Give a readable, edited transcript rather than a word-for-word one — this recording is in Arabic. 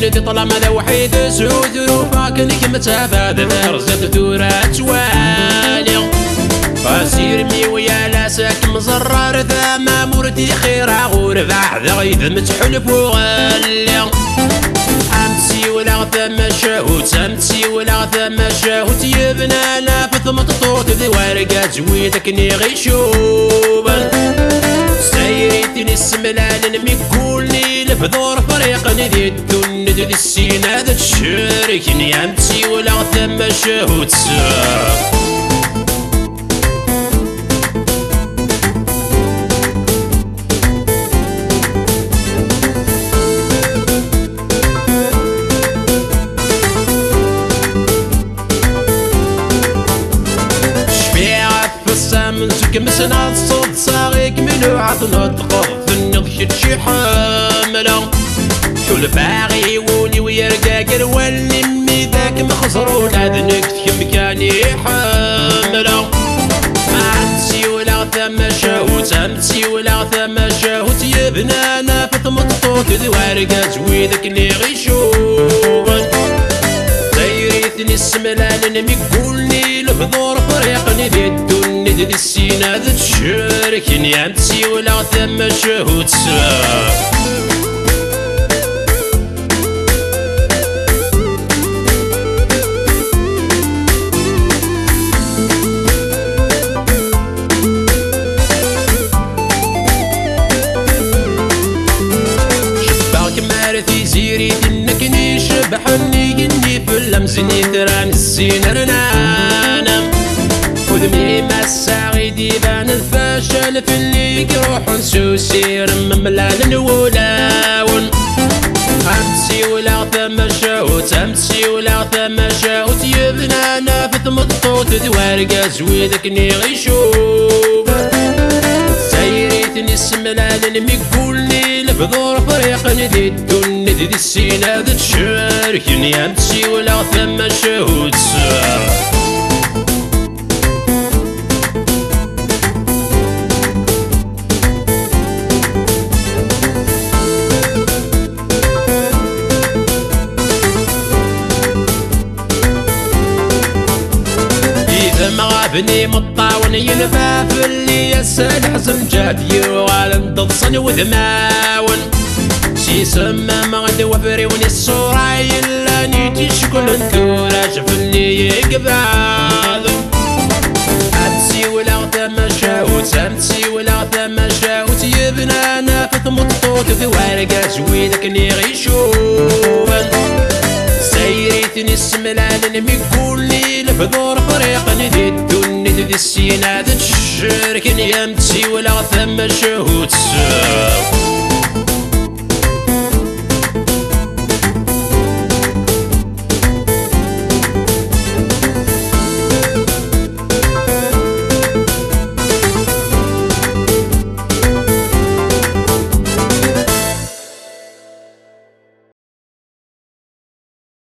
ذي طلع ماذا وحيد سعود ظروفها كنك متابعة رزقت ثورات والي فاسير مي ويا لاسك مزرر ذا ما مرتي خير غور بعد غيث متحلف وغالي امتي ولا ثم شهوت امتي ولا ثم شهوت يبنى لافت مططوط ذي ورقة زويدك ني غيشوبا سيريتني السملان نمي كولي لفذور فريقني ذي الدن ذي السينا ذا تشاركني امتي ولا ثم شهوت كمسنا الصوت صاغيك ملوعة نطقر في النضج شي حاملة حول باغي ولي ويرقا قروان نمي ذاك مخزرون هذا نكت مكاني حاملة امتي ولا ثم شهوت امتي ولا ثم شهوت يا بنانا فت مططوط ذي ورقة زويدك اللي غيشوفن سيريتني السملان نمي قولني لفظور فريقني ذي الدن ذي السينا ذي تشاركني امتي ولا ثم شهوت شباك مارثي زيري انكني شبحني قني في اللمزني تراني السينا رنانا وذمي مسا غيدي بان الفشل في اللي يروح نسوسير مملان ولاون امتي ولا ثم شهوت امتي ولا ثم شهوت يبنى نافذ مطوط ذي ورقة زويدك ني غيشوف سيريتني السملان نمي قولني لفذور فريقني ذي الدن ذي السينا ذي تشاركني امتي ولا ثم شهوت مغابني مطاون ينفع في اللي يسال حزم جاد يوغال انتظصن وذماون شي سما مغد وفري وني الصورة يلا نيتي شكل انتوراج في اللي يقبعض امتي ولا ثم شهوت امتي ولا ثم شهوت يبنى نافت مطوط في ورقة زويدك ني غيشوفن سيريتني السملان نمي كولي لفذور فريقني ذي الدن ذي السينا ذي تشاركني امتي ولا ثم شهوت